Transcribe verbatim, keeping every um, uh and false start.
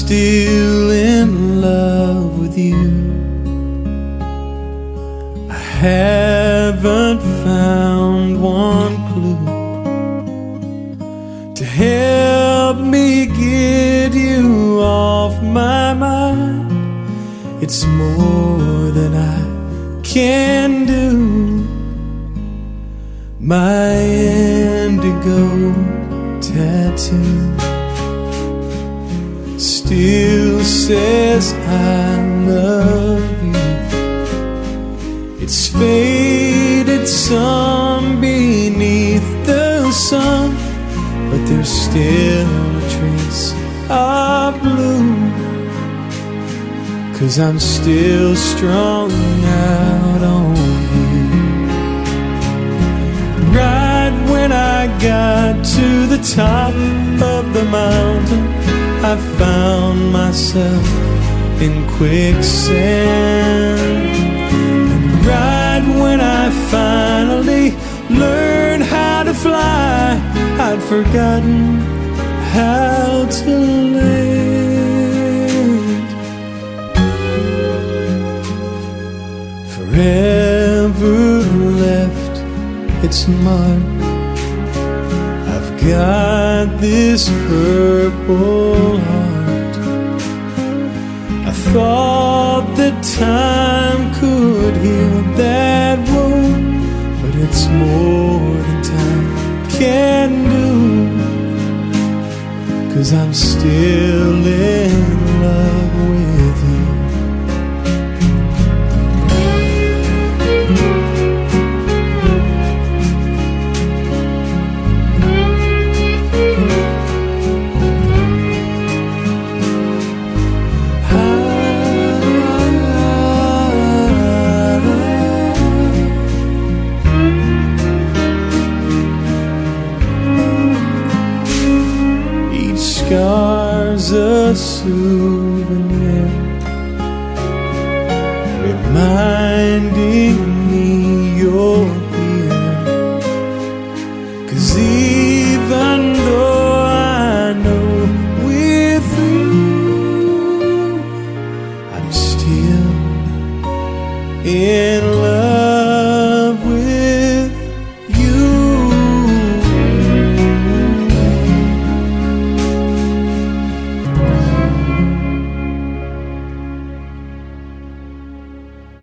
still in love with you. I haven't found one clue to help me get you off my mind. It's more than I can do. My indigo tattoo still says I love you. It's faded some beneath the sun, but there's still a trace of blue. 'Cause I'm still strung out on you. Right when I got to the top of the mountain, I found myself in quicksand. And right when I finally learned how to fly, I'd forgotten how to land. Forever left its mark. I've got this purple heart. I thought that time could heal that wound, but it's more than time can do. 'Cause I'm still in love with you. Scar's a souvenir, reminding me you're here. 'Cause even though I know we're through, I'm still in